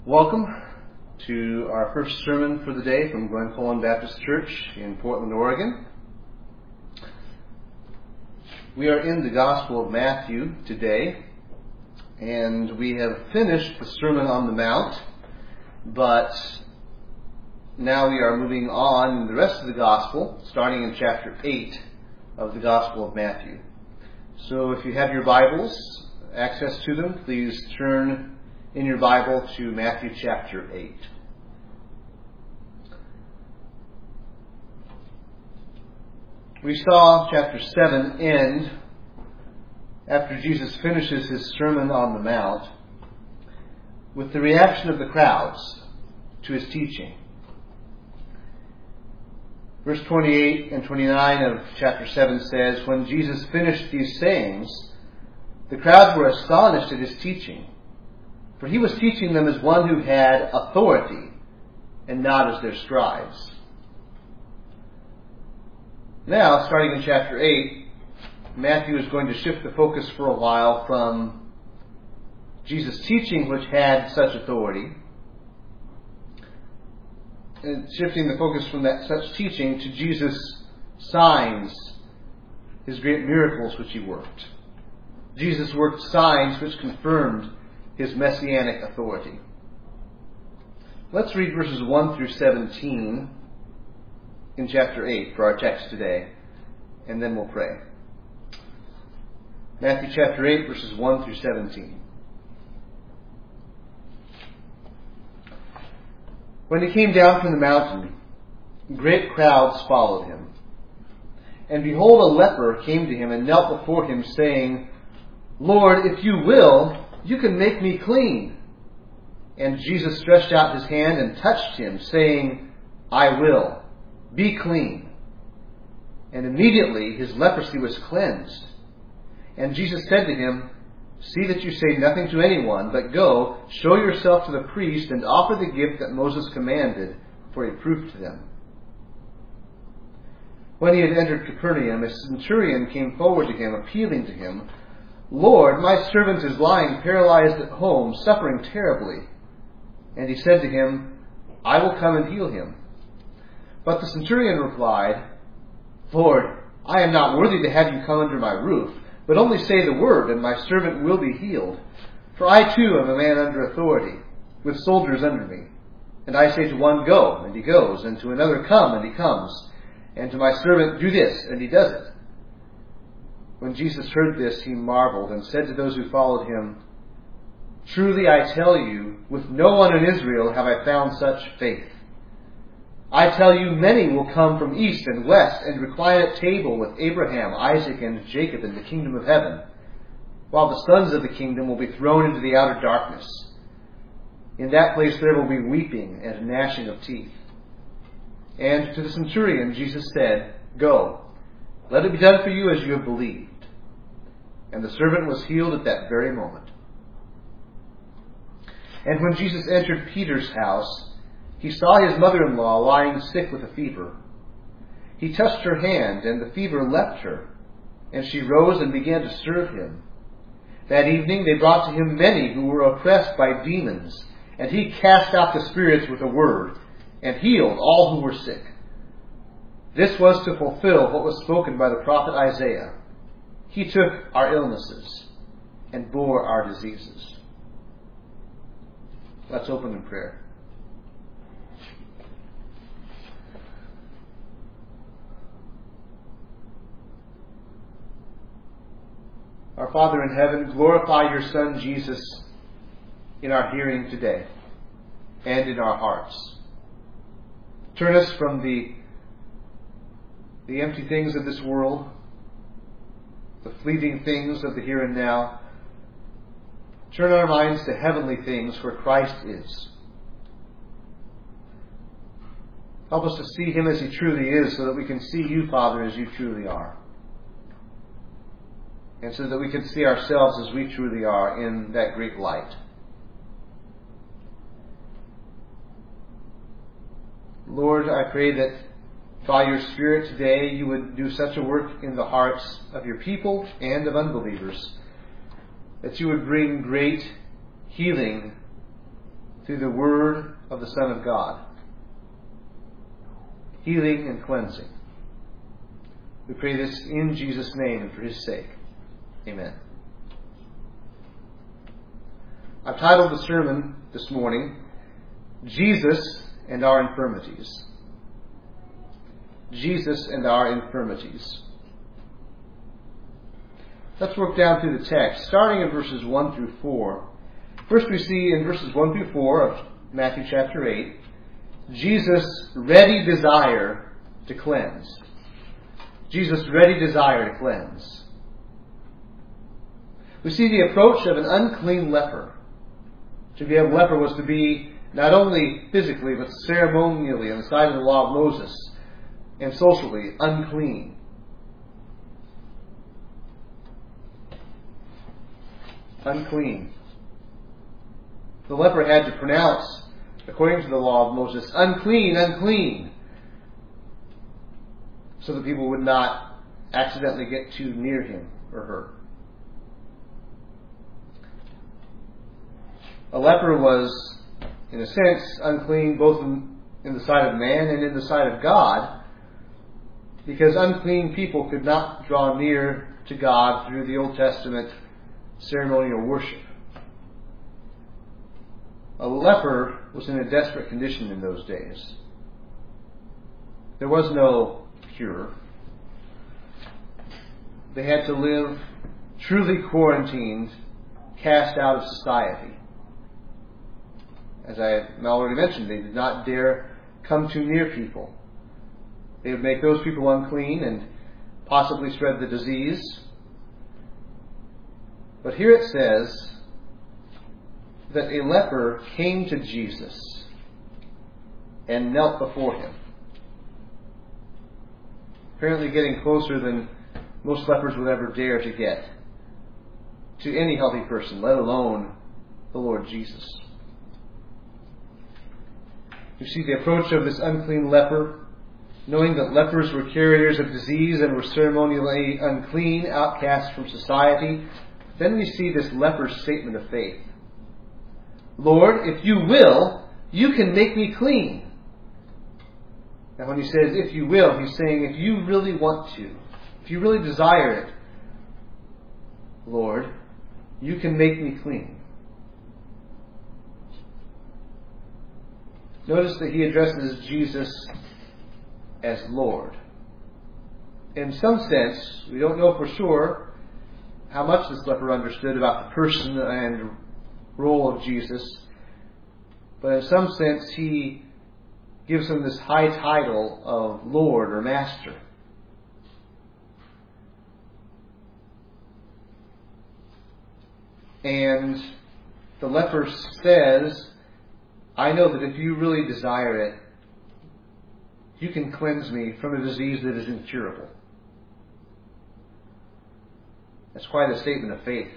Welcome to our first sermon for the day from Glen Colin Baptist Church in Portland, Oregon. We are in the Gospel of Matthew today, and we have finished the Sermon on the Mount, but now we are moving on in the rest of the Gospel, starting in chapter 8 of the Gospel of Matthew. So if you have your Bibles, access to them, please turn in your Bible to Matthew chapter 8. We saw chapter 7 end after Jesus finishes his Sermon on the Mount with the reaction of the crowds to his teaching. Verse 28 and 29 of chapter 7 says, "When Jesus finished these sayings, the crowds were astonished at his teaching, for he was teaching them as one who had authority and not as their scribes." Now, starting in chapter 8, Matthew is going to shift the focus for a while from Jesus' teaching, which had such authority, and shifting the focus from that such teaching to Jesus' signs, his great miracles which he worked. Jesus worked signs which confirmed his messianic authority. Let's read verses 1 through 17 in chapter 8 for our text today, and then we'll pray. Matthew chapter 8, verses 1 through 17. When he came down from the mountain, great crowds followed him. And behold, a leper came to him and knelt before him, saying, "Lord, if you will, you can make me clean." And Jesus stretched out his hand and touched him, saying, "I will. Be clean." And immediately his leprosy was cleansed. And Jesus said to him, "See that you say nothing to anyone, but go, show yourself to the priest, and offer the gift that Moses commanded for a proof to them." When he had entered Capernaum, a centurion came forward to him, appealing to him, "Lord, my servant is lying paralyzed at home, suffering terribly." And he said to him, "I will come and heal him." But the centurion replied, "Lord, I am not worthy to have you come under my roof, but only say the word, and my servant will be healed. For I too am a man under authority, with soldiers under me. And I say to one, 'Go,' and he goes, and to another, 'Come,' and he comes, and to my servant, 'Do this,' and he does it." When Jesus heard this, he marveled and said to those who followed him, "Truly I tell you, with no one in Israel have I found such faith. I tell you, many will come from east and west and recline at table with Abraham, Isaac, and Jacob in the kingdom of heaven, while the sons of the kingdom will be thrown into the outer darkness. In that place there will be weeping and gnashing of teeth." And to the centurion Jesus said, "Go, let it be done for you as you have believed." And the servant was healed at that very moment. And when Jesus entered Peter's house, he saw his mother-in-law lying sick with a fever. He touched her hand, and the fever left her, and she rose and began to serve him. That evening they brought to him many who were oppressed by demons, and he cast out the spirits with a word, and healed all who were sick. This was to fulfill what was spoken by the prophet Isaiah. "He took our illnesses and bore our diseases." Let's open in prayer. Our Father in heaven, glorify your Son Jesus in our hearing today and in our hearts. Turn us from the empty things of this world, the fleeting things of the here and now. Turn our minds to heavenly things where Christ is. Help us to see him as he truly is, so that we can see you, Father, as you truly are. And so that we can see ourselves as we truly are in that great light. Lord, I pray that by your Spirit today you would do such a work in the hearts of your people and of unbelievers, that you would bring great healing through the word of the Son of God. Healing and cleansing. We pray this in Jesus' name and for His sake. Amen. I've titled the sermon this morning, Jesus and Our Infirmities. Jesus and Our Infirmities. Let's work down through the text, starting in verses 1 through 4. First we see in verses 1 through 4 of Matthew chapter 8, Jesus' ready desire to cleanse. Jesus' ready desire to cleanse. We see the approach of an unclean leper. To be a leper was to be not only physically, but ceremonially, on the side of the law of Moses, and socially unclean. Unclean. The leper had to pronounce, according to the law of Moses, unclean, unclean, so that people would not accidentally get too near him or her. A leper was, in a sense, unclean both in the sight of man and in the sight of God, because unclean people could not draw near to God through the Old Testament ceremonial worship. A leper was in a desperate condition in those days. There was no cure. They had to live truly quarantined, cast out of society. As I already mentioned, they did not dare come too near people. They would make those people unclean and possibly spread the disease. But here it says that a leper came to Jesus and knelt before Him. Apparently getting closer than most lepers would ever dare to get to any healthy person, let alone the Lord Jesus. You see the approach of this unclean leper, knowing that lepers were carriers of disease and were ceremonially unclean, outcasts from society. Then we see this leper's statement of faith. Lord, if you will, you can make me clean. Now when he says, if you will, he's saying, if you really want to, if you really desire it, Lord, you can make me clean. Notice that he addresses Jesus as Lord. In some sense, we don't know for sure how much this leper understood about the person and role of Jesus, but in some sense he gives him this high title of Lord or Master. And the leper says, I know that if you really desire it, you can cleanse me from a disease that is incurable. That's quite a statement of faith.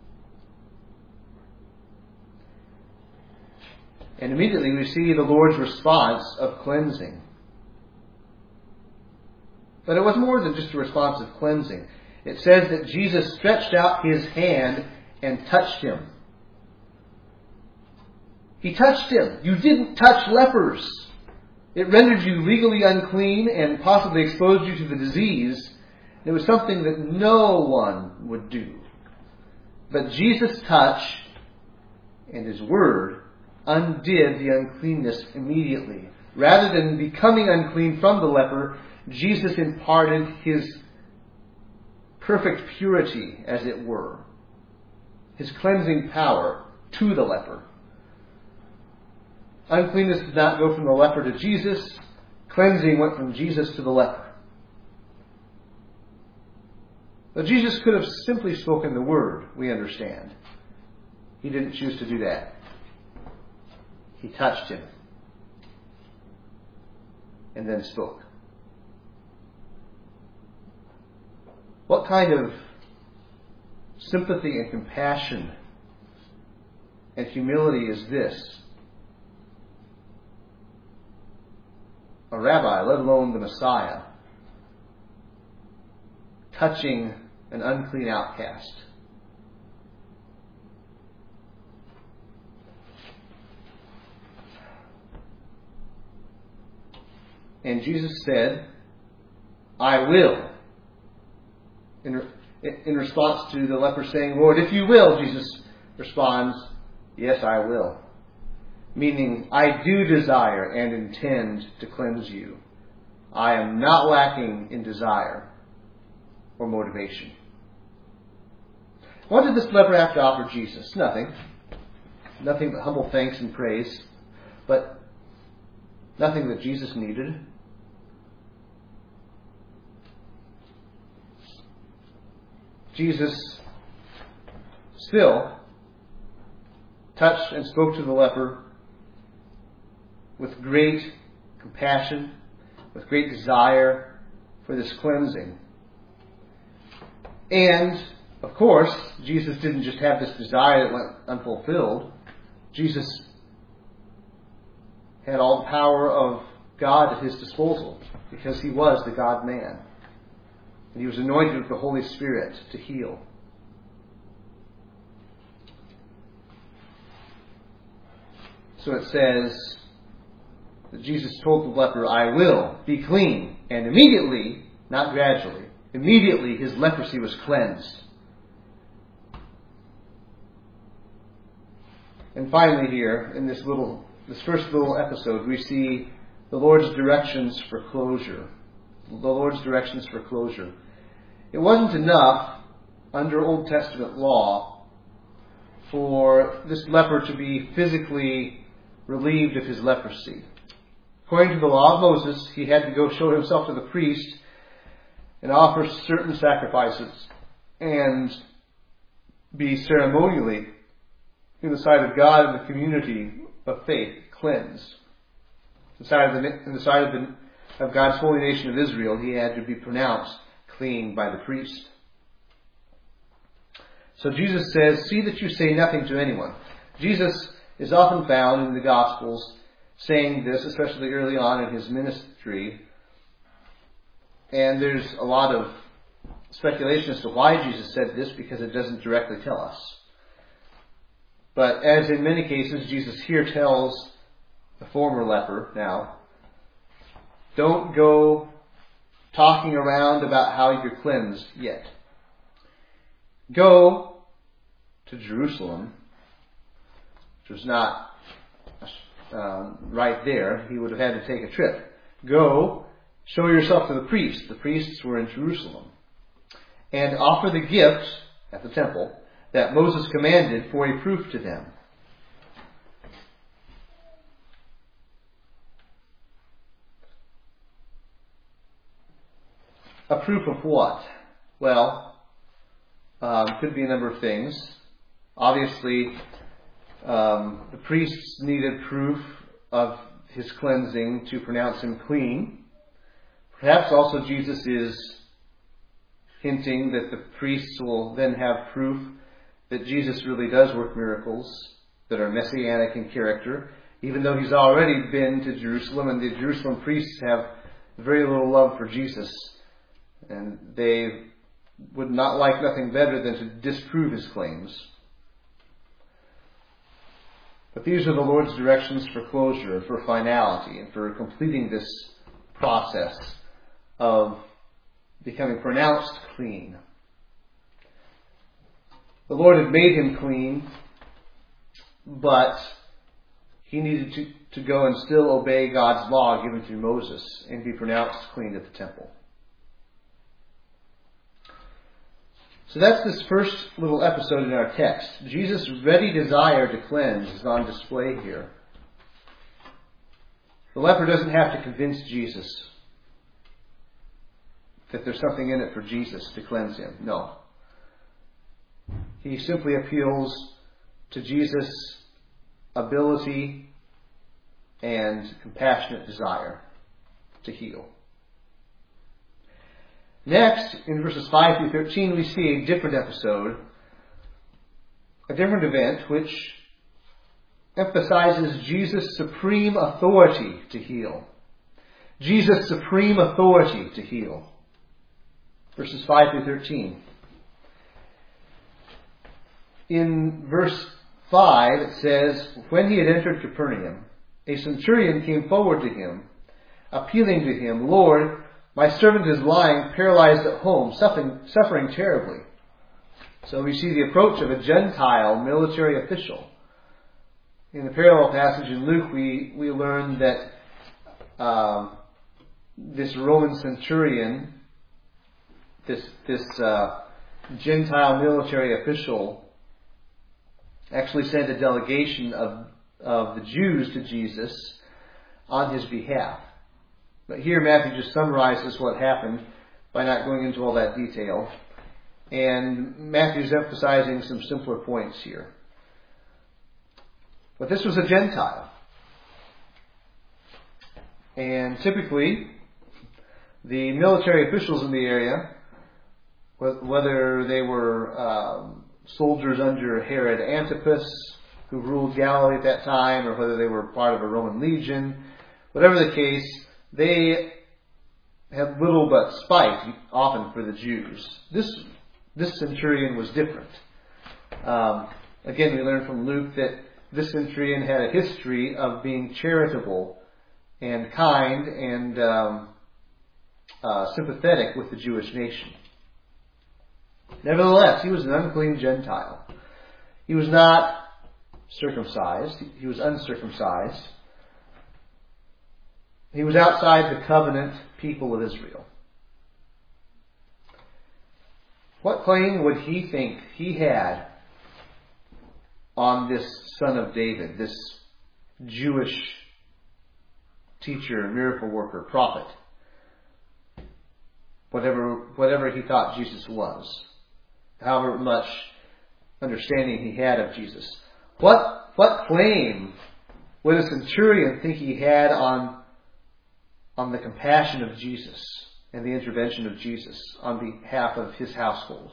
And immediately we see the Lord's response of cleansing. But it was more than just a response of cleansing. It says that Jesus stretched out His hand and touched him. He touched him. You didn't touch lepers. It rendered you legally unclean and possibly exposed you to the disease. It was something that no one would do. But Jesus' touch and His word undid the uncleanness immediately. Rather than becoming unclean from the leper, Jesus imparted His perfect purity, as it were, His cleansing power to the leper. Uncleanness did not go from the leper to Jesus. Cleansing went from Jesus to the leper. But Jesus could have simply spoken the word, we understand. He didn't choose to do that. He touched him and then spoke. What kind of sympathy and compassion and humility is this? A rabbi, let alone the Messiah, touching an unclean outcast. And Jesus said, I will. In response to the leper saying, Lord, if you will, Jesus responds, yes, I will. Meaning, I do desire and intend to cleanse you. I am not lacking in desire or motivation. What did this leper have to offer Jesus? Nothing. Nothing but humble thanks and praise. But nothing that Jesus needed. Jesus still touched and spoke to the leper with great compassion, with great desire for this cleansing. And, of course, Jesus didn't just have this desire that went unfulfilled. Jesus had all the power of God at his disposal because he was the God-man. And he was anointed with the Holy Spirit to heal. So it says that Jesus told the leper, I will be clean. And immediately, not gradually, immediately his leprosy was cleansed. And finally here, in this first little episode, we see the Lord's directions for closure. The Lord's directions for closure. It wasn't enough under Old Testament law for this leper to be physically relieved of his leprosy. According to the law of Moses, he had to go show himself to the priest and offer certain sacrifices and be ceremonially, in the sight of God and the community of faith, cleansed. In the sight of God's holy nation of Israel, he had to be pronounced clean by the priest. So Jesus says, see that you say nothing to anyone. Jesus is often found in the Gospels saying this, especially early on in his ministry. And there's a lot of speculation as to why Jesus said this, because it doesn't directly tell us. But as in many cases, Jesus here tells the former leper now, don't go talking around about how you're cleansed yet. Go to Jerusalem, which was not right there. He would have had to take a trip. Go, show yourself to the priests. The priests were in Jerusalem. And offer the gift at the temple that Moses commanded for a proof to them. A proof of what? Well, could be a number of things. Obviously, the priests needed proof of his cleansing to pronounce him clean. Perhaps also Jesus is hinting that the priests will then have proof that Jesus really does work miracles that are messianic in character, even though he's already been to Jerusalem, and the Jerusalem priests have very little love for Jesus. And they would not like nothing better than to disprove his claims. But these are the Lord's directions for closure, for finality, and for completing this process of becoming pronounced clean. The Lord had made him clean, but he needed to go and still obey God's law given through Moses and be pronounced clean at the temple. So that's this first little episode in our text. Jesus' ready desire to cleanse is on display here. The leper doesn't have to convince Jesus that there's something in it for Jesus to cleanse him. No. He simply appeals to Jesus' ability and compassionate desire to heal. Next, in verses 5 through 13, we see a different episode, a different event, which emphasizes Jesus' supreme authority to heal. Jesus' supreme authority to heal. Verses 5 through 13. In verse 5, it says, when he had entered Capernaum, a centurion came forward to him, appealing to him, Lord, my servant is lying paralyzed at home, suffering terribly. So we see the approach of a Gentile military official. In the parallel passage in Luke, we learn that this Roman centurion, this Gentile military official, actually sent a delegation of the Jews to Jesus on his behalf. But here Matthew just summarizes what happened by not going into all that detail. And Matthew's emphasizing some simpler points here. But this was a Gentile. And typically, the military officials in the area, whether they were soldiers under Herod Antipas, who ruled Galilee at that time, or whether they were part of a Roman legion, whatever the case, they had little but spite, often, for the Jews. This centurion was different. Again, we learn from Luke that this centurion had a history of being charitable and kind and sympathetic with the Jewish nation. Nevertheless, he was an unclean Gentile. He was not circumcised. He was uncircumcised. He was outside the covenant people of Israel. What claim would he think he had on this son of David, this Jewish teacher, miracle worker, prophet? Whatever he thought Jesus was. However much understanding he had of Jesus. What claim would a centurion think he had on the compassion of Jesus and the intervention of Jesus on behalf of his household?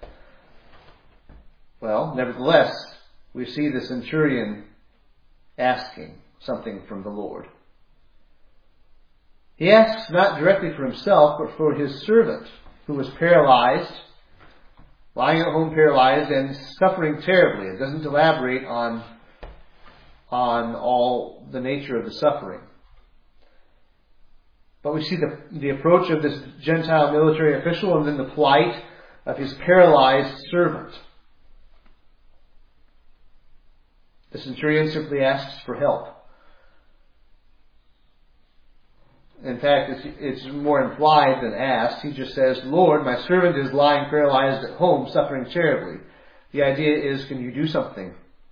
Well, nevertheless, we see the centurion asking something from the Lord. He asks not directly for himself, but for his servant, who was paralyzed, lying at home paralyzed and suffering terribly. It doesn't elaborate on all the nature of the suffering. But we see the approach of this Gentile military official and then the plight of his paralyzed servant. The centurion simply asks for help. In fact, it's more implied than asked. He just says, Lord, my servant is lying paralyzed at home, suffering terribly. The idea is, can you do something?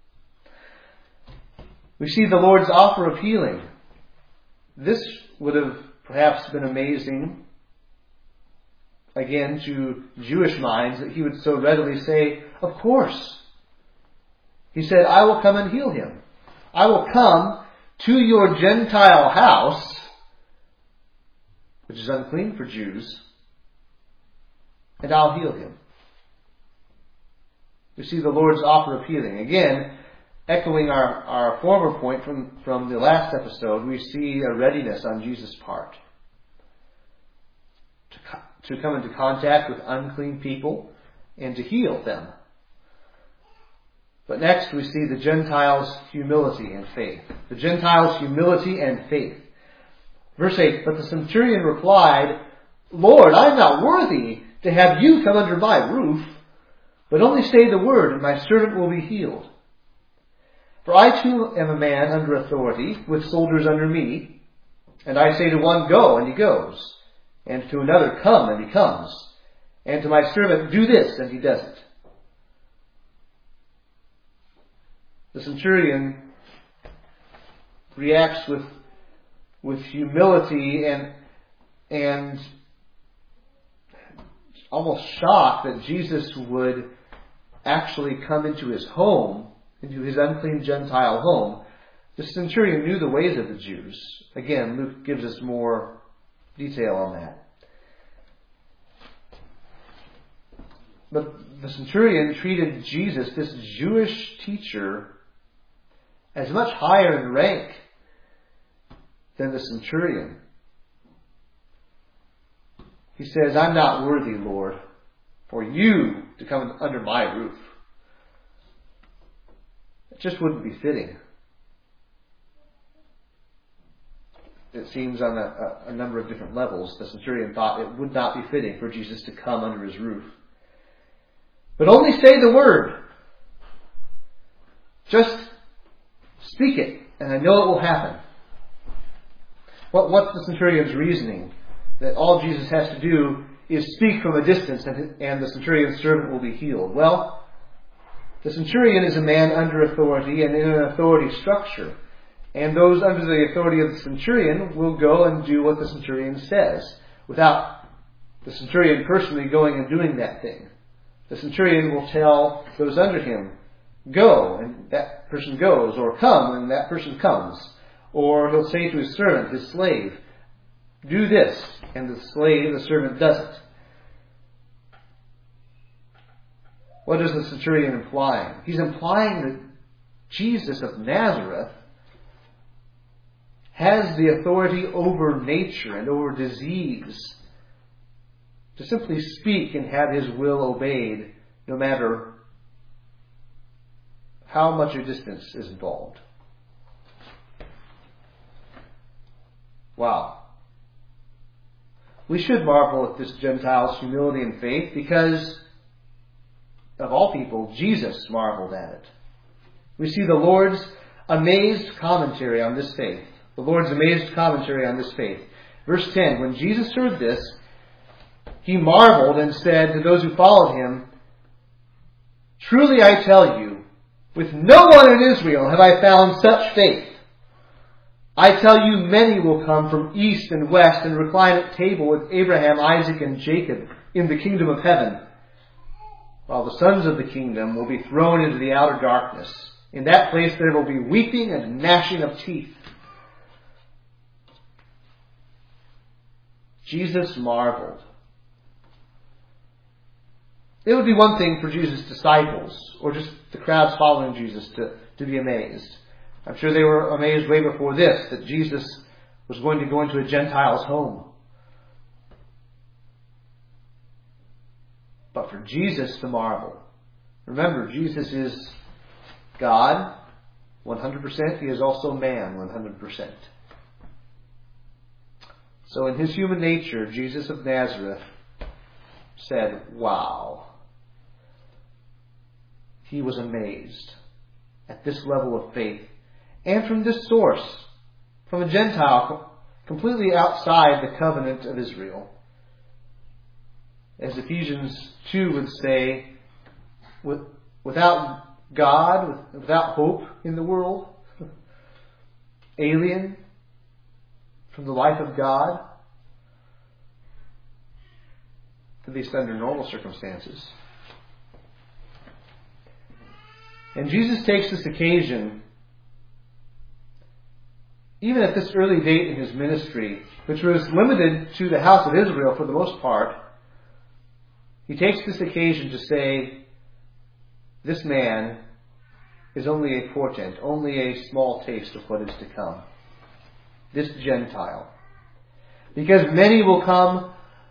We see the Lord's offer of healing. This would have perhaps been amazing, again, to Jewish minds, that he would so readily say, of course. He said, I will come and heal him. I will come to your Gentile house, which is unclean for Jews, and I'll heal him. You see the Lord's offer of healing. Again, echoing our former point from the last episode, we see a readiness on Jesus' part to come into contact with unclean people and to heal them. But next we see the Gentiles' humility and faith. The Gentiles' humility and faith. Verse 8, but the centurion replied, Lord, I am not worthy to have you come under my roof, but only say the word, and my servant will be healed. For I too am a man under authority, with soldiers under me, and I say to one, go, and he goes, and to another, come, and he comes, and to my servant, do this, and he does it. The centurion reacts with humility and almost shocked that Jesus would actually come into his home, into his unclean Gentile home. The centurion knew the ways of the Jews. Again, Luke gives us more detail on that. But the centurion treated Jesus, this Jewish teacher, as much higher in rank than the centurion. He says, I'm not worthy, Lord, for you to come under my roof. It just wouldn't be fitting. it seems on a number of different levels, the centurion thought it would not be fitting for Jesus to come under his roof. But only say the word. Just speak it, and I know it will happen. What's the centurion's reasoning? That all Jesus has to do is speak from a distance and the centurion's servant will be healed. Well, the centurion is a man under authority and in an authority structure. And those under the authority of the centurion will go and do what the centurion says, without the centurion personally going and doing that thing. The centurion will tell those under him, go, and that person goes, or come, and that person comes. Or he'll say to his servant, his slave, do this, and the servant does it. What is the centurion implying? He's implying that Jesus of Nazareth has the authority over nature and over disease to simply speak and have his will obeyed, no matter how much a distance is involved. Wow. We should marvel at this Gentile's humility and faith because, of all people, Jesus marveled at it. We see the Lord's amazed commentary on this faith. The Lord's amazed commentary on this faith. Verse 10, when Jesus heard this, he marveled and said to those who followed him, truly I tell you, with no one in Israel have I found such faith. I tell you, many will come from east and west and recline at table with Abraham, Isaac, and Jacob in the kingdom of heaven, while the sons of the kingdom will be thrown into the outer darkness. In that place there will be weeping and gnashing of teeth. Jesus marveled. It would be one thing for Jesus' disciples, or just the crowds following Jesus, to be amazed. I'm sure they were amazed way before this, that Jesus was going to go into a Gentile's home. But for Jesus to marvel. Remember, Jesus is God 100%. He is also man 100%. So in his human nature, Jesus of Nazareth said, wow. He was amazed at this level of faith. And from this source, from a Gentile completely outside the covenant of Israel. As Ephesians 2 would say, without God, without hope in the world, alien from the life of God, at least under normal circumstances. And Jesus takes this occasion, even at this early date in his ministry, which was limited to the house of Israel for the most part, he takes this occasion to say, this man is only a portent, only a small taste of what is to come. This Gentile. Because many will come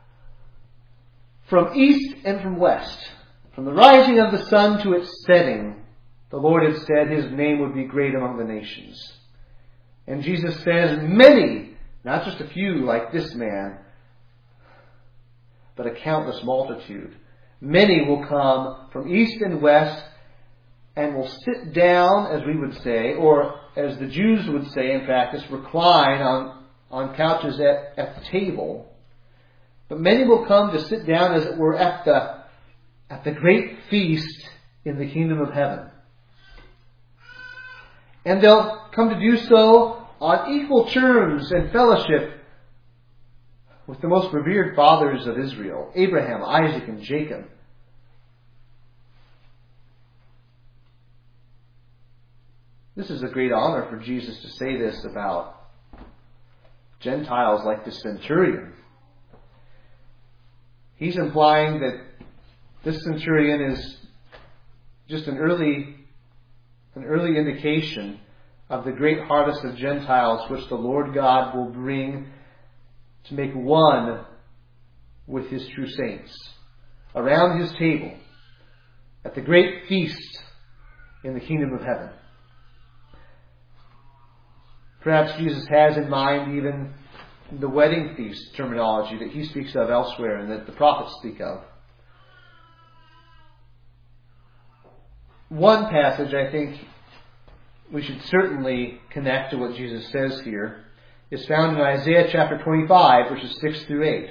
from east and from west, from the rising of the sun to its setting. The Lord had said his name would be great among the nations. And Jesus says, many, not just a few like this man, but a countless multitude. Many will come from east and west and will sit down, as we would say, or as the Jews would say in practice, recline on couches at the table. But many will come to sit down, as it were, at the great feast in the kingdom of heaven. And they'll come to do so on equal terms and fellowship with the most revered fathers of Israel, Abraham, Isaac, and Jacob. This is a great honor for Jesus to say this about Gentiles like the centurion. He's implying that this centurion is just an early indication of the great harvest of Gentiles which the Lord God will bring to make one with his true saints around his table at the great feast in the kingdom of heaven. Perhaps Jesus has in mind even the wedding feast terminology that he speaks of elsewhere and that the prophets speak of. One passage I think we should certainly connect to what Jesus says here is found in Isaiah chapter 25, verses 6 through 8.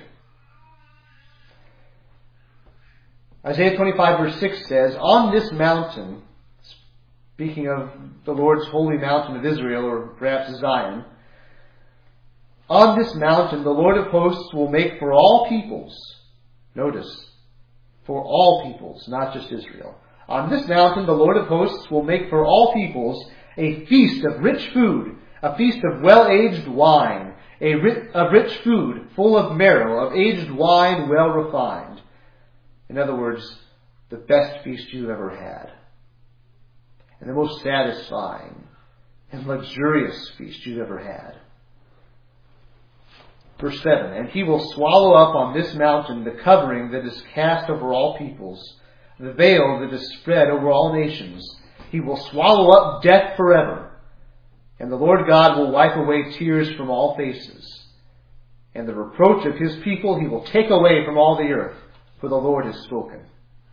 Isaiah 25 verse 6 says, "On this mountain," speaking of the Lord's holy mountain of Israel, or perhaps Zion, "On this mountain the Lord of hosts will make for all peoples," notice, for all peoples, not just Israel. "On this mountain the Lord of hosts will make for all peoples a feast of rich food, a feast of well-aged wine, of rich food full of marrow, of aged wine well refined." In other words, the best feast you've ever had. And the most satisfying and luxurious feast you've ever had. Verse 7, "And he will swallow up on this mountain the covering that is cast over all peoples, the veil that is spread over all nations. He will swallow up death forever. And the Lord God will wipe away tears from all faces. And the reproach of his people he will take away from all the earth, for the Lord has spoken."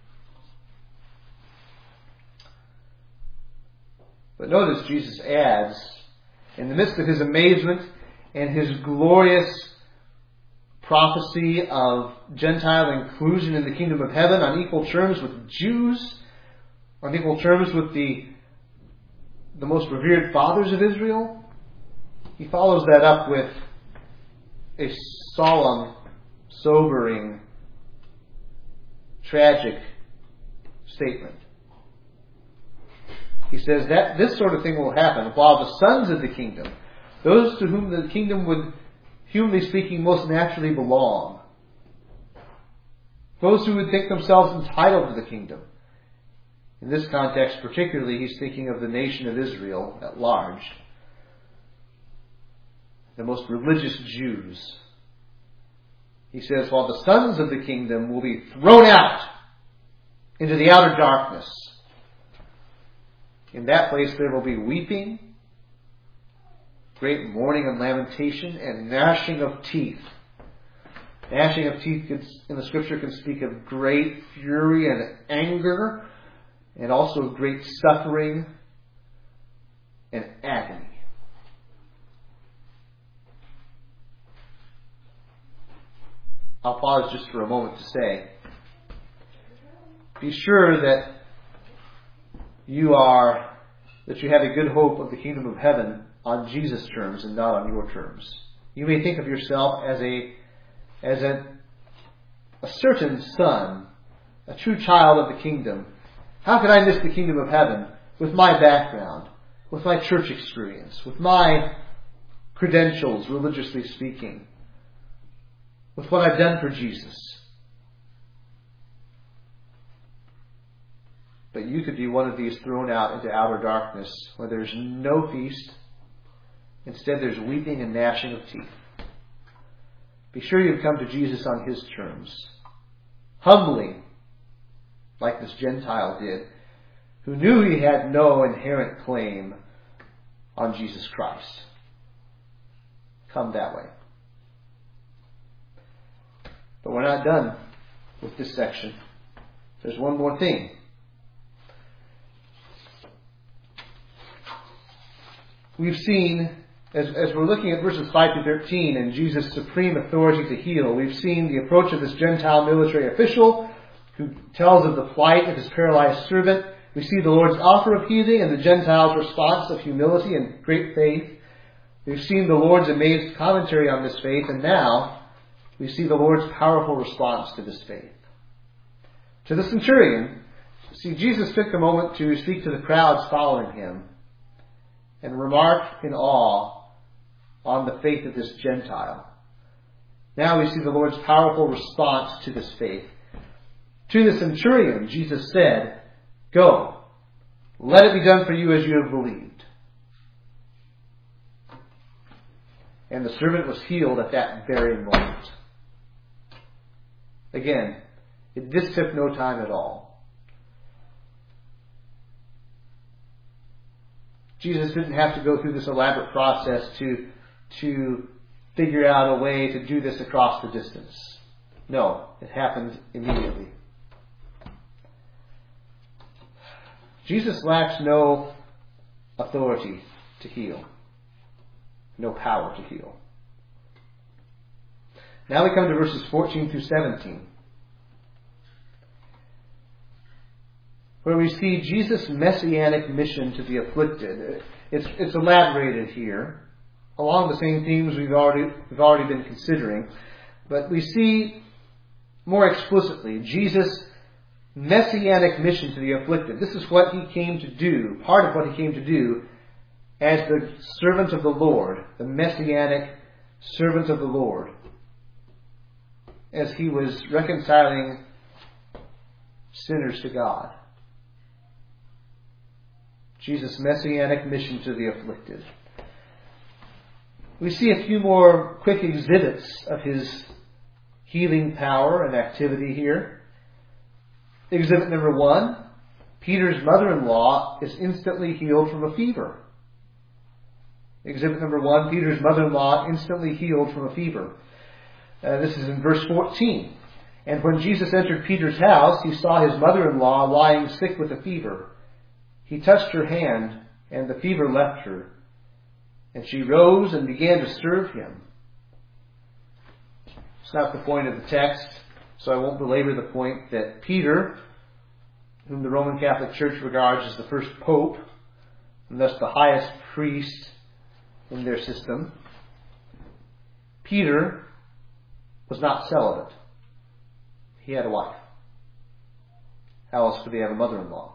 But notice Jesus adds, in the midst of his amazement and his glorious prophecy of Gentile inclusion in the kingdom of heaven on equal terms with Jews, on equal terms with the most revered fathers of Israel, he follows that up with a solemn, sobering, tragic statement. He says that this sort of thing will happen while the sons of the kingdom, those to whom the kingdom would, humanly speaking, most naturally belong, those who would think themselves entitled to the kingdom. In this context particularly, he's thinking of the nation of Israel at large, the most religious Jews. He says, while the sons of the kingdom will be thrown out into the outer darkness, in that place there will be weeping, great mourning and lamentation, and gnashing of teeth. Gnashing of teeth in the scripture can speak of great fury and anger, and also great suffering and agony. I'll pause just for a moment to say, be sure that you have a good hope of the kingdom of heaven on Jesus' terms and not on your terms. You may think of yourself as a certain son, a true child of the kingdom. How could I miss the kingdom of heaven with my background, with my church experience, with my credentials, religiously speaking, with what I've done for Jesus? But you could be one of these thrown out into outer darkness where there's no feast. Instead, there's weeping and gnashing of teeth. Be sure you've come to Jesus on his terms, humbly, like this Gentile did, who knew he had no inherent claim on Jesus Christ. Come that way. But we're not done with this section. There's one more thing. We've seen, as we're looking at verses 5 to 13 and Jesus' supreme authority to heal, we've seen the approach of this Gentile military official who tells of the plight of his paralyzed servant. We see the Lord's offer of healing and the Gentile's response of humility and great faith. We've seen the Lord's amazed commentary on this faith, and now we see the Lord's powerful response to this faith. To the centurion, see, Jesus took a moment to speak to the crowds following him and remark in awe on the faith of this Gentile. Now we see the Lord's powerful response to this faith. To the centurion, Jesus said, "Go, let it be done for you as you have believed." And the servant was healed at that very moment. Again, this took no time at all. Jesus didn't have to go through this elaborate process to figure out a way to do this across the distance. No, it happened immediately. Jesus lacks no authority to heal, no power to heal. Now we come to verses 14 through 17, where we see Jesus' messianic mission to the afflicted. It's elaborated here, along the same themes we've already been considering, but we see more explicitly Jesus' messianic mission to the afflicted. This is what he came to do, part of what he came to do as the servant of the Lord, the messianic servant of the Lord, as he was reconciling sinners to God. Jesus' messianic mission to the afflicted. We see a few more quick exhibits of his healing power and activity here. Exhibit number 1, Peter's mother-in-law is instantly healed from a fever. Exhibit number 1, Peter's mother-in-law instantly healed from a fever. This is in verse 14. And when Jesus entered Peter's house, he saw his mother-in-law lying sick with a fever. He touched her hand, and the fever left her. And she rose and began to serve him. It's not the point of the text, so I won't belabor the point that Peter, whom the Roman Catholic Church regards as the first pope, and thus the highest priest in their system, Peter was not celibate. He had a wife. How else could he have a mother-in-law?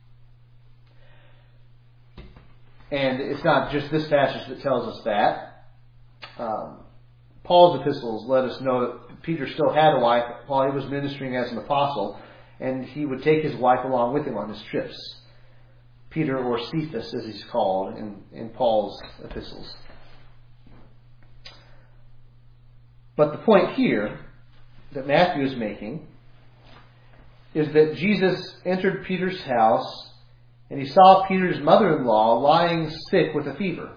And it's not just this passage that tells us that. Paul's epistles let us know that Peter still had a wife while he was ministering as an apostle, and he would take his wife along with him on his trips. Peter, or Cephas as he's called in Paul's epistles. But the point here that Matthew is making is that Jesus entered Peter's house and he saw Peter's mother-in-law lying sick with a fever.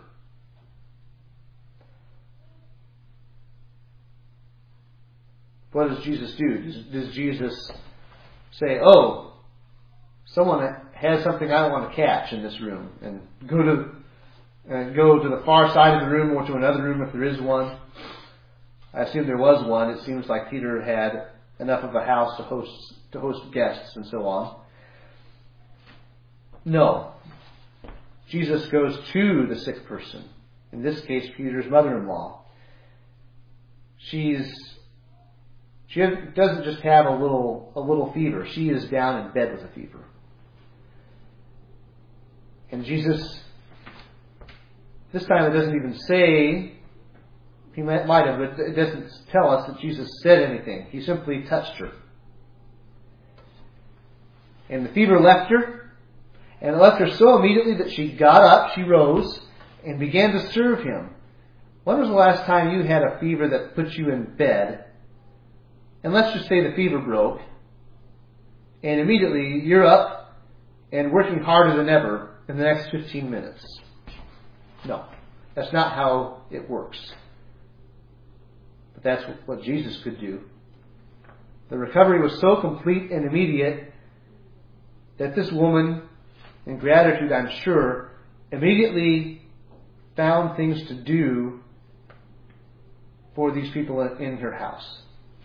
What does Jesus do? Does Jesus say, "Oh, someone has something I don't want to catch in this room," and go to the far side of the room or to another room if there is one? I assume there was one. It seems like Peter had enough of a house to host guests and so on. No. Jesus goes to the sick person. In this case, Peter's mother-in-law. She doesn't just have a little fever. She is down in bed with a fever. And Jesus, this time it doesn't even say, he might have, but it doesn't tell us that Jesus said anything. He simply touched her. And the fever left her, and it left her so immediately that she got up, she rose, and began to serve him. When was the last time you had a fever that put you in bed? And let's just say the fever broke, and immediately you're up and working harder than ever in the next 15 minutes. No, that's not how it works. But that's what Jesus could do. The recovery was so complete and immediate that this woman, in gratitude, I'm sure, immediately found things to do for these people in her house.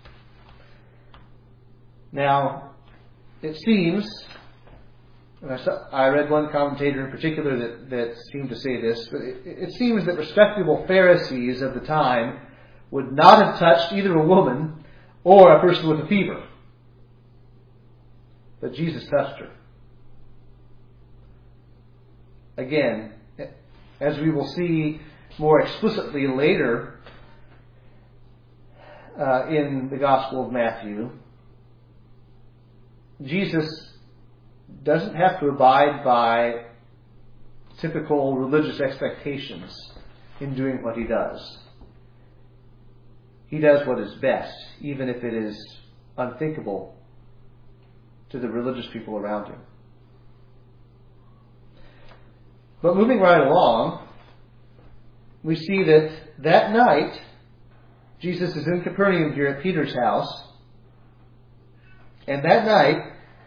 Now, it seems, I read one commentator in particular that seemed to say this, but it seems that respectable Pharisees of the time would not have touched either a woman or a person with a fever. But Jesus touched her. Again, as we will see more explicitly later in the Gospel of Matthew, Jesus doesn't have to abide by typical religious expectations in doing what he does. He does what is best, even if it is unthinkable to the religious people around him. But moving right along, we see that night, Jesus is in Capernaum here at Peter's house. And that night,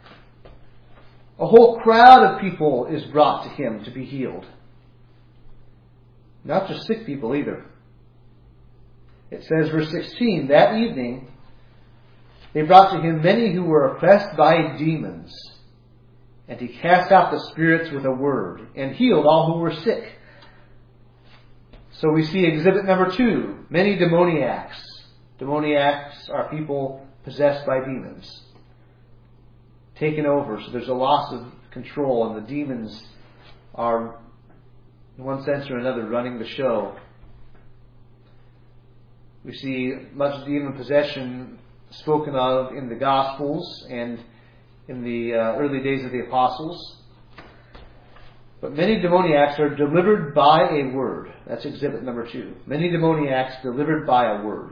a whole crowd of people is brought to him to be healed. Not just sick people either. It says, verse 16, that evening they brought to him many who were oppressed by demons. And he cast out the spirits with a word and healed all who were sick. So we see exhibit number 2, many demoniacs. Demoniacs are people possessed by demons, taken over. So there's a loss of control, and the demons are, in one sense or another, running the show. We see much demon possession spoken of in the Gospels and in the early days of the apostles. But many demoniacs are delivered by a word. That's exhibit number 2. Many demoniacs delivered by a word.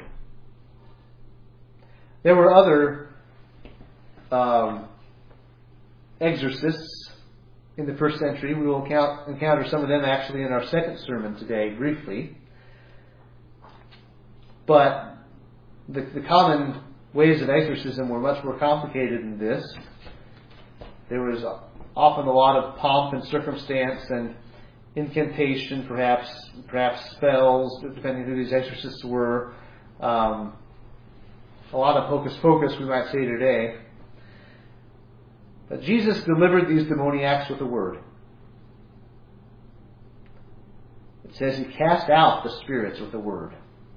There were other exorcists in the first century. We will encounter some of them actually in our second sermon today, briefly. But the common ways of exorcism were much more complicated than this. There was often a lot of pomp and circumstance and incantation, perhaps spells, depending who these exorcists were. A lot of hocus pocus, we might say today. But Jesus delivered these demoniacs with a word. It says he cast out the spirits with a word.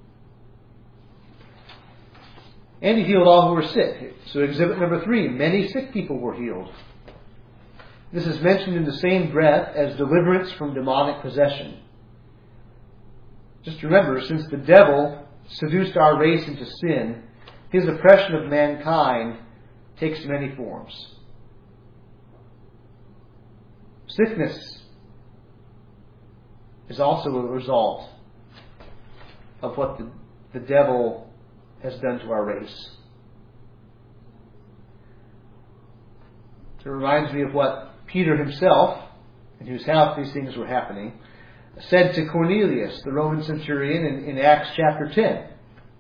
And he healed all who were sick. So exhibit number 3, many sick people were healed. This is mentioned in the same breath as deliverance from demonic possession. Just remember, since the devil seduced our race into sin, his oppression of mankind takes many forms. Sickness is also a result of what the devil has done to our race. It reminds me of what Peter himself, in whose house these things were happening, said to Cornelius, the Roman centurion, in Acts chapter 10.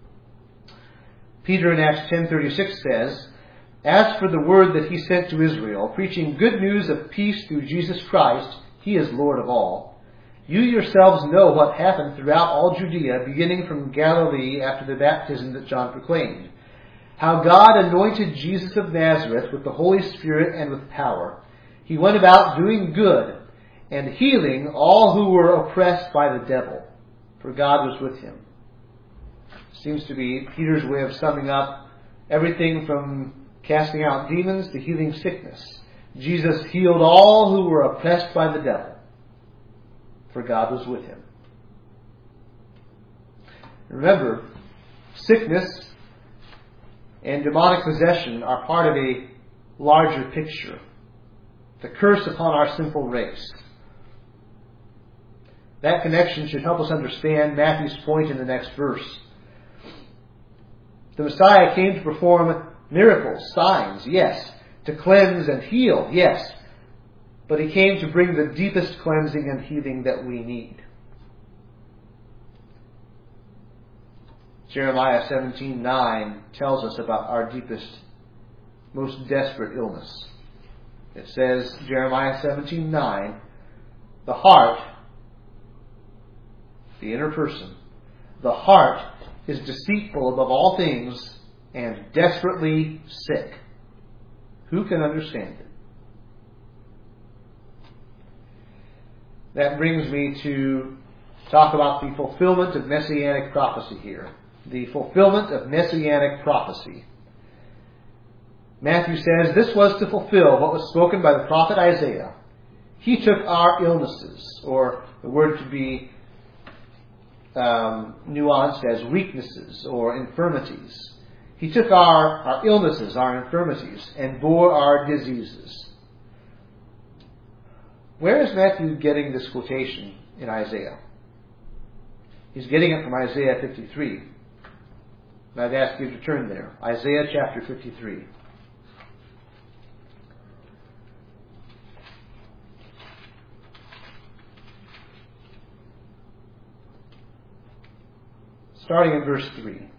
Peter in Acts 10:36 says, "As for the word that he sent to Israel, preaching good news of peace through Jesus Christ, he is Lord of all. You yourselves know what happened throughout all Judea, beginning from Galilee after the baptism that John proclaimed. How God anointed Jesus of Nazareth with the Holy Spirit and with power. He went about doing good and healing all who were oppressed by the devil, for God was with him." Seems to be Peter's way of summing up everything from casting out demons to healing sickness. Jesus healed all who were oppressed by the devil, for God was with him. Remember, sickness and demonic possession are part of a larger picture. The curse upon our sinful race. That connection should help us understand Matthew's point in the next verse. The Messiah came to perform miracles, signs, yes. To cleanse and heal, yes. But he came to bring the deepest cleansing and healing that we need. Jeremiah 17:9 tells us about our deepest, most desperate illness. It says, Jeremiah 17:9, "The heart," the inner person, "the heart is deceitful above all things and desperately sick. Who can understand it?" That brings me to talk about the fulfillment of Messianic prophecy here. The fulfillment of Messianic prophecy. Matthew says this was to fulfill what was spoken by the prophet Isaiah. He took our illnesses, or the word could be nuanced as weaknesses or infirmities. He took our illnesses, our infirmities, and bore our diseases. Where is Matthew getting this quotation in Isaiah? He's getting it from Isaiah 53. And I'd ask you to turn there. Isaiah chapter 53. starting in verse 3.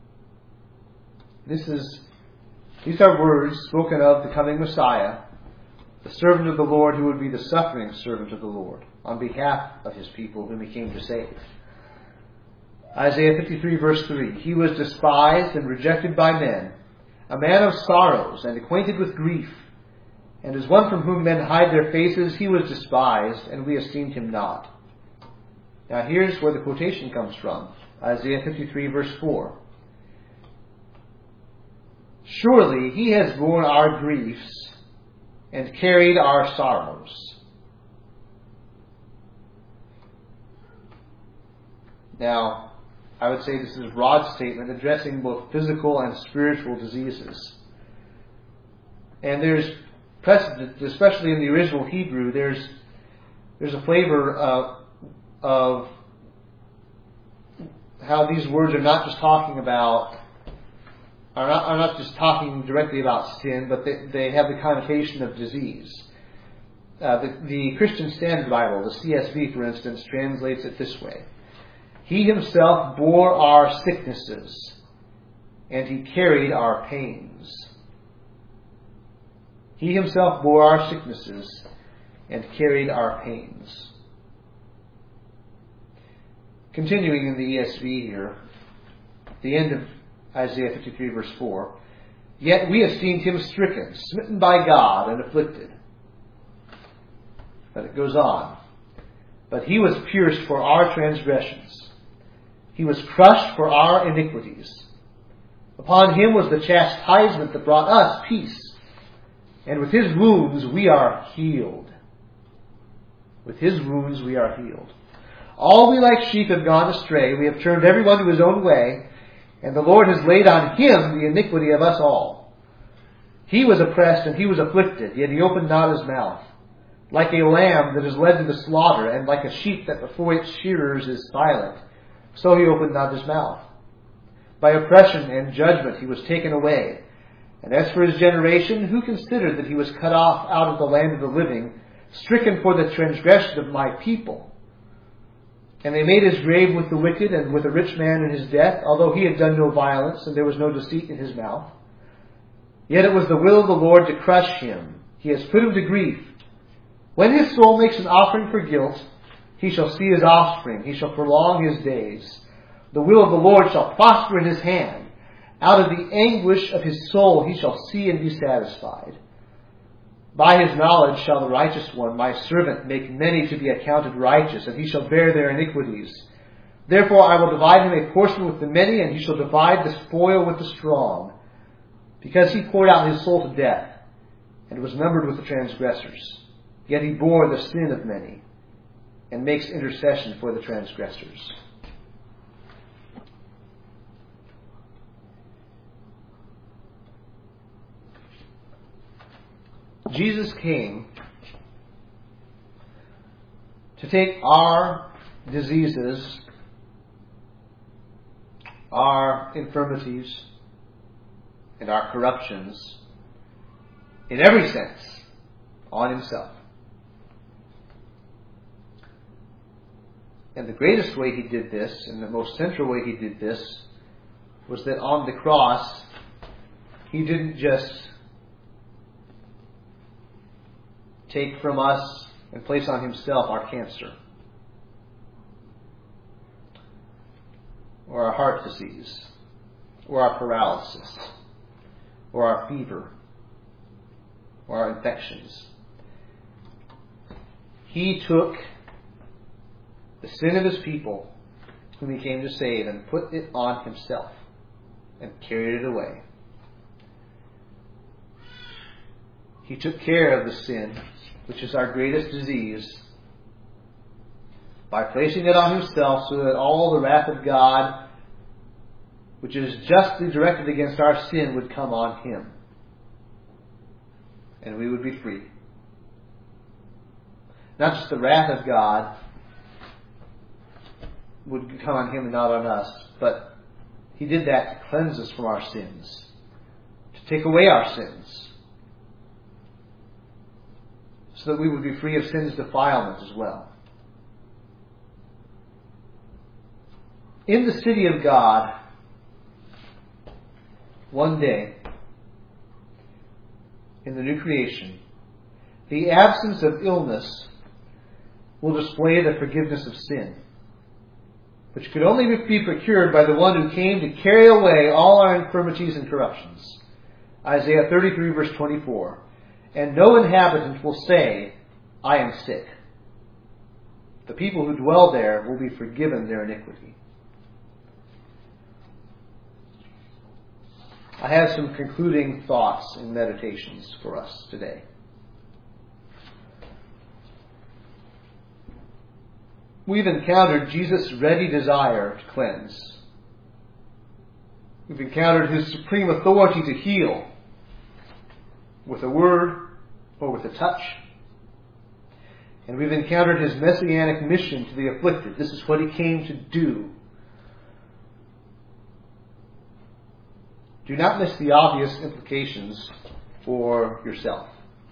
These are words spoken of the coming Messiah, the servant of the Lord who would be the suffering servant of the Lord on behalf of his people whom he came to save. Isaiah 53 verse 3. He was despised and rejected by men, a man of sorrows and acquainted with grief. And as one from whom men hide their faces, he was despised, and we esteemed him not. Now here's where the quotation comes from. Isaiah 53 verse 4. Surely he has borne our griefs and carried our sorrows. Now, I would say this is a broad statement addressing both physical and spiritual diseases. And there's precedent, especially in the original Hebrew, there's a flavor of how these words are not just talking about, are not just talking directly about sin, but they have the connotation of disease. The Christian Standard Bible, the CSB for instance, translates it this way. He himself bore our sicknesses, and he carried our pains. He himself bore our sicknesses and carried our pains. Continuing in the ESV here, the end of Isaiah 53 verse 4. Yet we esteemed him stricken, smitten by God, and afflicted. But it goes on. But he was pierced for our transgressions. He was crushed for our iniquities. Upon him was the chastisement that brought us peace. And with his wounds we are healed. With his wounds we are healed. All we like sheep have gone astray. We have turned everyone to his own way. And the Lord has laid on him the iniquity of us all. He was oppressed and he was afflicted, yet he opened not his mouth. Like a lamb that is led to the slaughter, and like a sheep that before its shearers is silent, so he opened not his mouth. By oppression and judgment he was taken away. And as for his generation, who considered that he was cut off out of the land of the living, stricken for the transgression of my people? And they made his grave with the wicked and with a rich man in his death, although he had done no violence, and there was no deceit in his mouth. Yet it was the will of the Lord to crush him. He has put him to grief. When his soul makes an offering for guilt, he shall see his offspring. He shall prolong his days. The will of the Lord shall prosper in his hand. Out of the anguish of his soul he shall see and be satisfied. By his knowledge shall the righteous one, my servant, make many to be accounted righteous, and he shall bear their iniquities. Therefore I will divide him a portion with the many, and he shall divide the spoil with the strong. Because he poured out his soul to death, and was numbered with the transgressors. Yet he bore the sin of many, and makes intercession for the transgressors. Jesus came to take our diseases, our infirmities, and our corruptions, in every sense, on himself. And the greatest way he did this, and the most central way he did this, was that on the cross, he didn't just take from us and place on himself our cancer, or our heart disease, or our paralysis, or our fever, or our infections. He took the sin of his people, whom he came to save, and put it on himself, and carried it away. He took care of the sin, which is our greatest disease, by placing it on himself so that all the wrath of God, which is justly directed against our sin, would come on him. And we would be free. Not just the wrath of God would come on him and not on us, but he did that to cleanse us from our sins, to take away our sins, so that we would be free of sin's defilement as well. In the city of God, one day, in the new creation, the absence of illness will display the forgiveness of sin, which could only be procured by the one who came to carry away all our infirmities and corruptions. Isaiah 33 verse 24. And no inhabitant will say, I am sick. The people who dwell there will be forgiven their iniquity. I have some concluding thoughts and meditations for us today. We've encountered Jesus' ready desire to cleanse. We've encountered His supreme authority to heal with a word or with a touch. And we've encountered His messianic mission to the afflicted. This is what He came to do. Do not miss the obvious implications for yourself.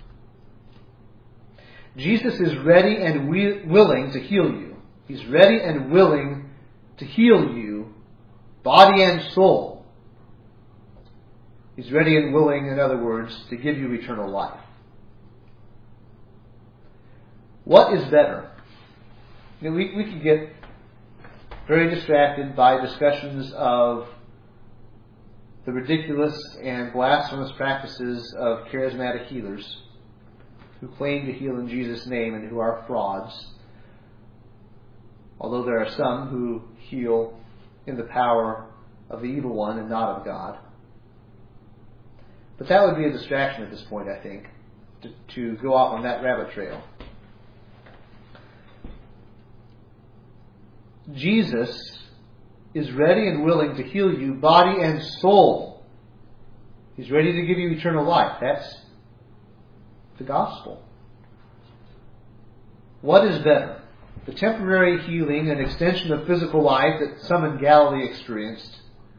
Jesus is ready and willing to heal you. He's ready and willing to heal you, body and soul. He's ready and willing, in other words, to give you eternal life. What is better? We could get very distracted by discussions of the ridiculous and blasphemous practices of charismatic healers who claim to heal in Jesus' name and who are frauds. Although there are some who heal in the power of the evil one and not of God. But that would be a distraction at this point, I think, to go off on that rabbit trail. Jesus is ready and willing to heal you, body and soul. He's ready to give you eternal life. That's the gospel. What is better? The temporary healing and extension of physical life that some in Galilee experienced.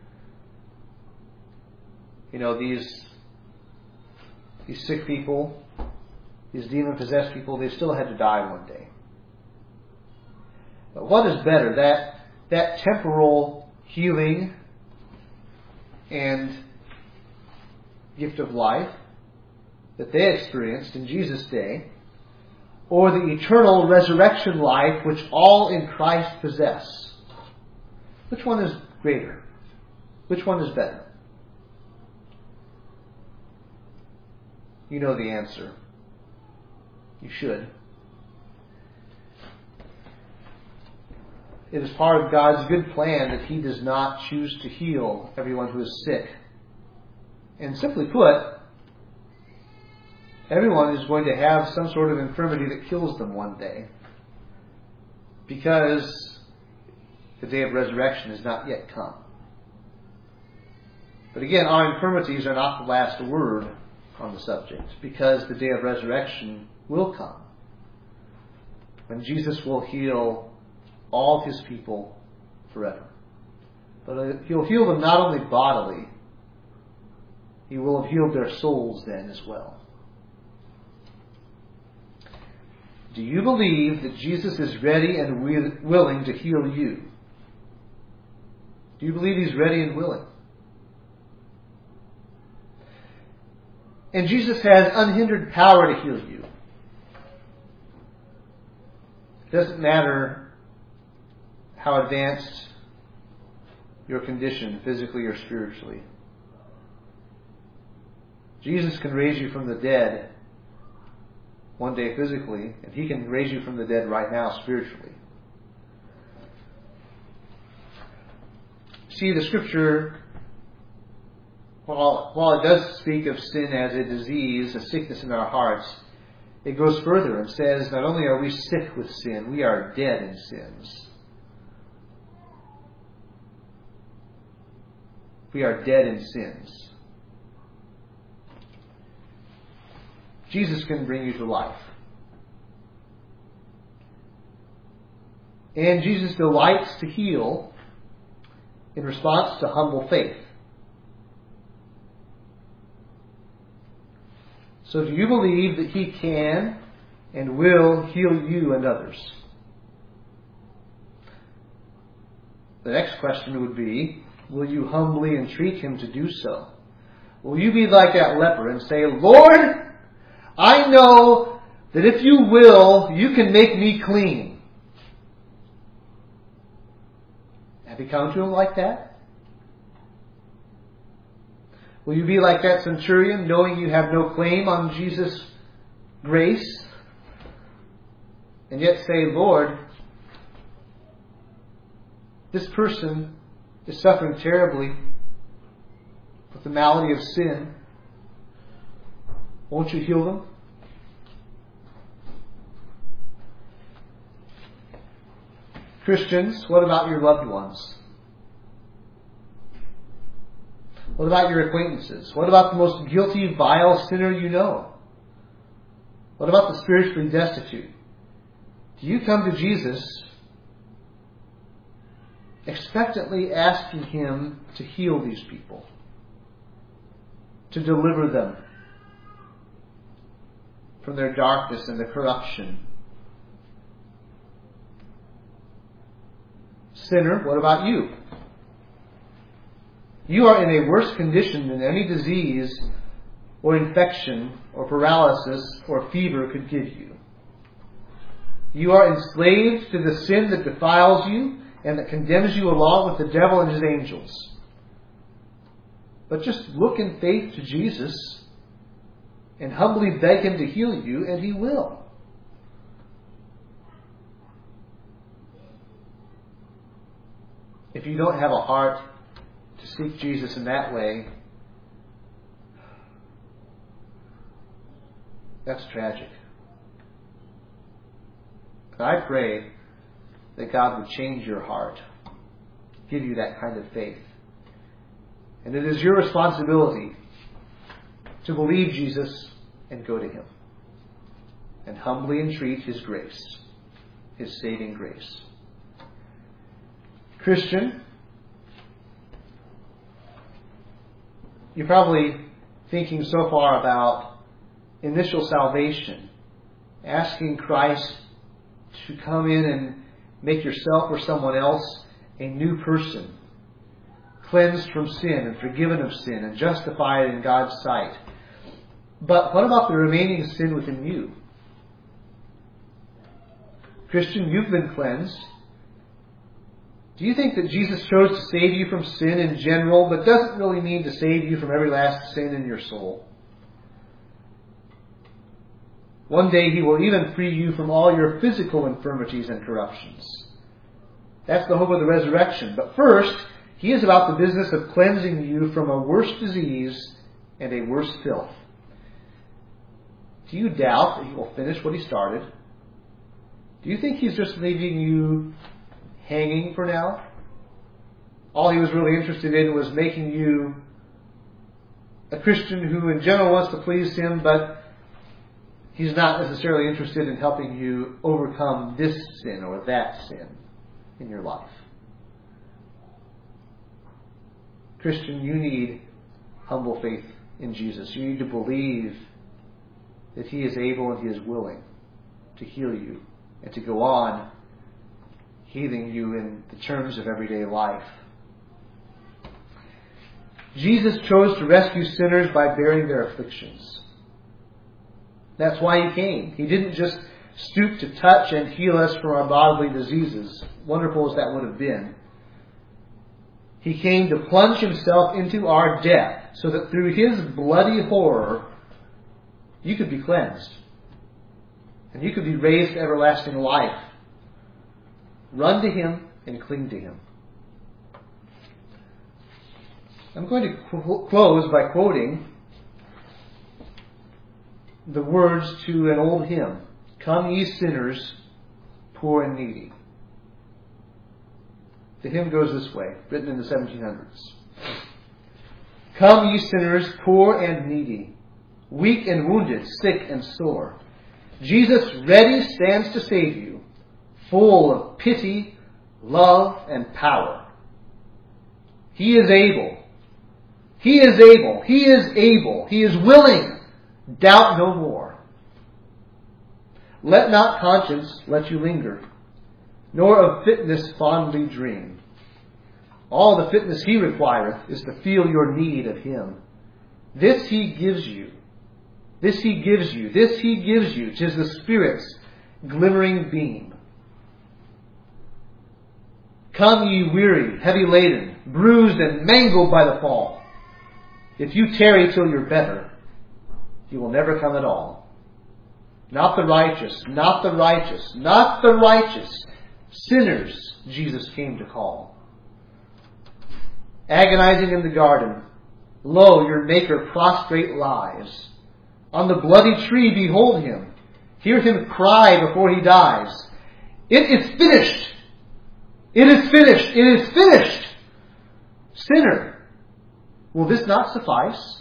These sick people, these demon-possessed people, they still had to die one day. But what is better? That temporal healing and gift of life that they experienced in Jesus' day, or the eternal resurrection life which all in Christ possess? Which one is greater? Which one is better? You know the answer. You should. It is part of God's good plan that He does not choose to heal everyone who is sick. And simply put, everyone is going to have some sort of infirmity that kills them one day. Because the day of resurrection has not yet come. But again, our infirmities are not the last word on the subject. Because the day of resurrection will come. When Jesus will heal all His people forever. But He'll heal them not only bodily, He will have healed their souls then as well. Do you believe that Jesus is ready and willing to heal you? Do you believe He's ready and willing? And Jesus has unhindered power to heal you. It doesn't matter how advanced your condition, physically or spiritually. Jesus can raise you from the dead one day physically, and He can raise you from the dead right now spiritually. See, the Scripture, while it does speak of sin as a disease, a sickness in our hearts, it goes further and says not only are we sick with sin, we are dead in sins. We are dead in sins. Jesus can bring you to life. And Jesus delights to heal in response to humble faith. So do you believe that He can and will heal you and others? the next question would be, will you humbly entreat him to do so? Will you be like that leper and say, Lord, I know that if you will, you can make me clean? Have you come to him like that? Will you be like that centurion, knowing you have no claim on Jesus' grace, and yet say, Lord, this person is suffering terribly with the malady of sin. Won't you heal them? Christians, what about your loved ones? What about your acquaintances? What about the most guilty, vile sinner you know? What about the spiritually destitute? Do you come to Jesus expectantly asking him to heal these people, to deliver them from their darkness and their corruption? Sinner, what about you? You are in a worse condition than any disease or infection or paralysis or fever could give you. You are enslaved to the sin that defiles you and that condemns you along with the devil and his angels. But just look in faith to Jesus and humbly beg him to heal you, and he will. If you don't have a heart to seek Jesus in that way, that's tragic. And I pray that God would change your heart, give you that kind of faith. And it is your responsibility to believe Jesus and go to him and humbly entreat his grace, his saving grace. Christian, you're probably thinking so far about initial salvation, asking Christ to come in and make yourself or someone else a new person, cleansed from sin and forgiven of sin and justified in God's sight. But what about the remaining sin within you? Christian, you've been cleansed. Do you think that Jesus chose to save you from sin in general, but doesn't really mean to save you from every last sin in your soul? One day he will even free you from all your physical infirmities and corruptions. That's the hope of the resurrection. But first, he is about the business of cleansing you from a worse disease and a worse filth. Do you doubt that he will finish what he started? Do you think he's just leaving you hanging for now? All he was really interested in was making you a Christian who in general wants to please him, but he's not necessarily interested in helping you overcome this sin or that sin in your life. Christian, you need humble faith in Jesus. You need to believe that he is able and he is willing to heal you and to go on healing you in the terms of everyday life. Jesus chose to rescue sinners by bearing their afflictions. That's why he came. He didn't just stoop to touch and heal us from our bodily diseases, wonderful as that would have been. He came to plunge himself into our death so that through his bloody horror you could be cleansed and you could be raised to everlasting life. Run to him and cling to him. I'm going to close by quoting the words to an old hymn, "Come ye sinners, poor and needy." The hymn goes this way, written in the 1700s. Come ye sinners, poor and needy, weak and wounded, sick and sore. Jesus ready stands to save you, full of pity, love, and power. He is able. He is able. He is able. He is willing. Doubt no more. Let not conscience let you linger, nor of fitness fondly dream. All the fitness He requireth is to feel your need of Him. This He gives you. This He gives you. This He gives you. 'Tis the Spirit's glimmering beam. Come ye weary, heavy laden, bruised and mangled by the fall. If you tarry till you're better, you will never come at all. Not the righteous, not the righteous, not the righteous. Sinners Jesus came to call. Agonizing in the garden, lo, your Maker prostrate lies. On the bloody tree behold Him. Hear Him cry before He dies. It is finished. It is finished. It is finished. Sinner, will this not suffice?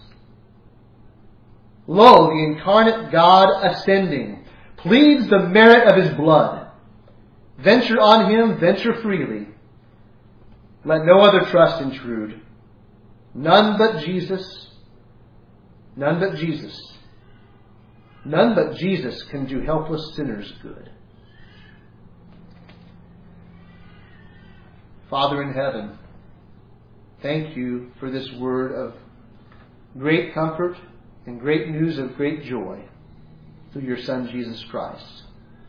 Lo, the incarnate God ascending pleads the merit of His blood. Venture on Him, venture freely. Let no other trust intrude. None but Jesus. None but Jesus. None but Jesus can do helpless sinners good. Father in heaven, thank You for this word of great comfort and great news of great joy through Your Son, Jesus Christ.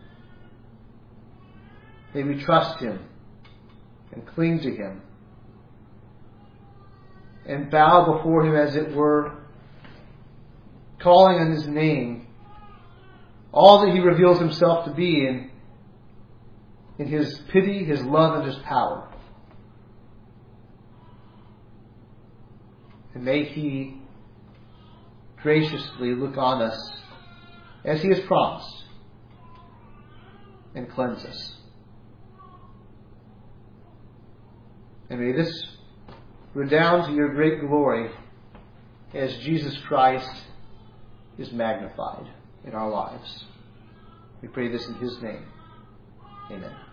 May we trust Him and cling to Him and bow before Him, as it were, calling on His name, all that He reveals Himself to be in His pity, His love, and His power. And may He graciously look on us as He has promised and cleanse us. And may this redound to Your great glory as Jesus Christ is magnified in our lives. We pray this in His name. Amen.